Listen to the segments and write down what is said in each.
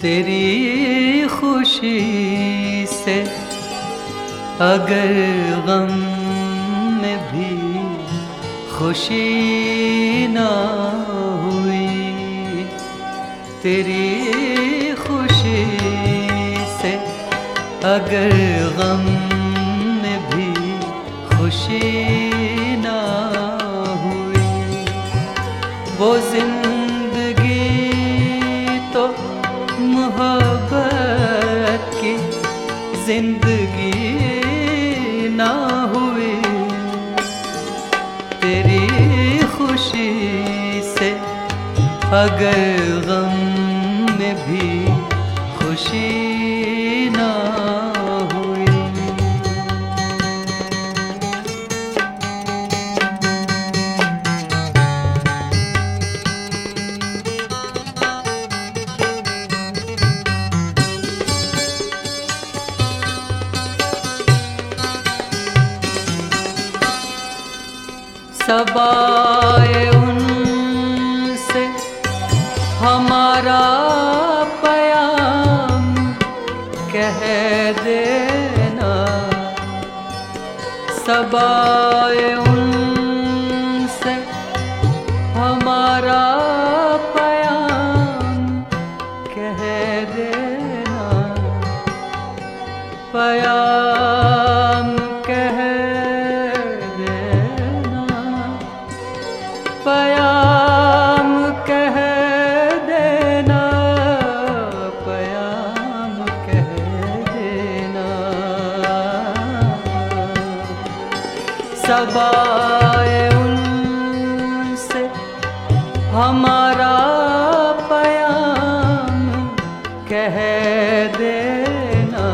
तेरी खुशी से अगर गम में भी खुशी ना हुई, तेरी खुशी से अगर गम में भी खुशी ना हुई, वो जिंदगी तो मोहब्बत की जिंदगी ना हुई। तेरी खुशी से अगर गम में भी खुशी ना हुई। सबाए उनसे हमारा प्याम कह देना, सबाए उनसे हमारा प्याम कह देना, प्याम कह प्याम कह देना, प्याम कह देना। सबाए उनसे हमारा प्याम कह देना,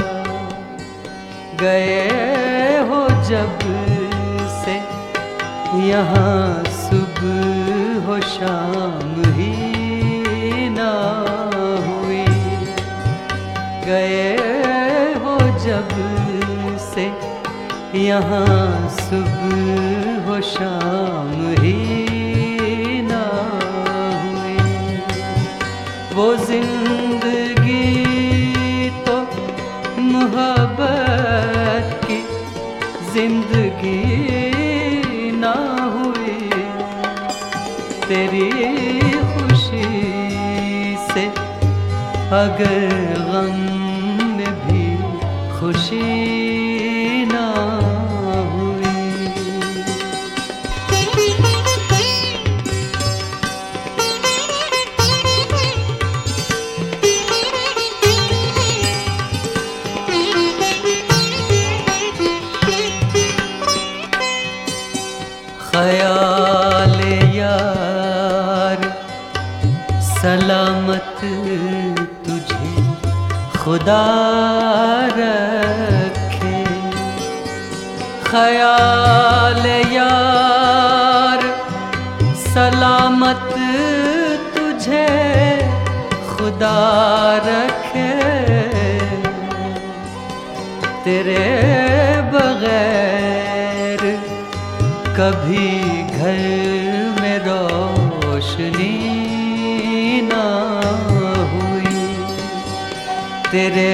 गए हो जब से यहाँ सुबह हो शाम ही ना हुई, गए हो जब से यहाँ सुबह हो शाम ही ना हुई। वो जिंदगी तो मोहब्बत की जिंदगी ना हुई, तेरी खुशी से अगर गम में भी खुशी ना हुई। ख्याल यार सलामत तुझे खुदा रखे, ख्याल यार सलामत तुझे खुदा रखे, तेरे बगैर कभी घर में रोशनी ना हुई, तेरे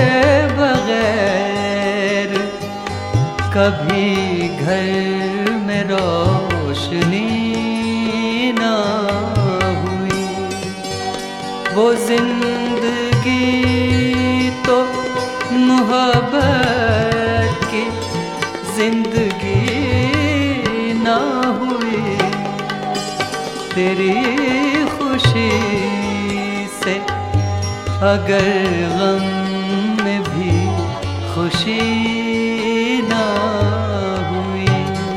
बगैर कभी घर में रोशनी ना हुई। वो जिंदगी तो मोहब्बत की जिंदगी ना हुई, तेरी खुशी से अगर गम में भी खुशी ना हुई।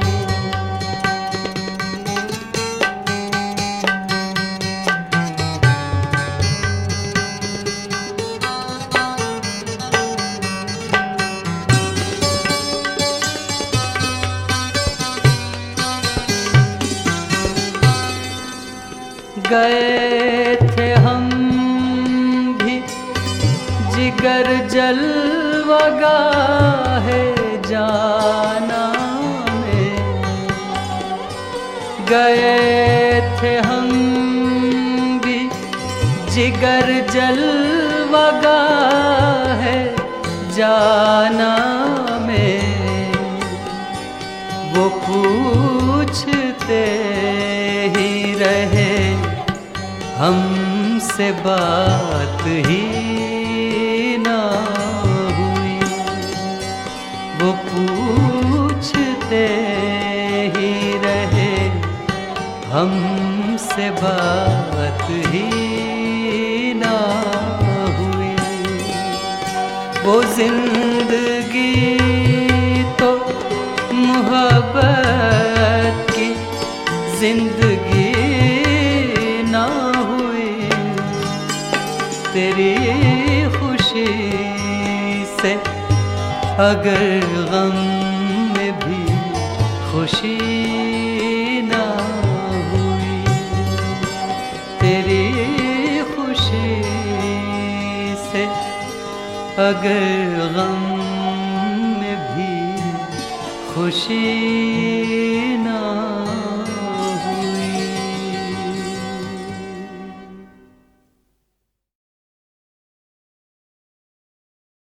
गए थे हम भी जिगर जलवगाहे जाना में, गए थे हम भी जिगर जलवगा है जाना में, वो पूछते ही रहे हमसे बात ही ना हुई। वो पूछते ही रहे हमसे बात ही ना हुई। वो जिंदगी तो मोहब्बत की जिंदगी ना हुई। तेरी खुशी से अगर गम में भी खुशी ना हुई। तेरी खुशी से अगर गम में भी खुशी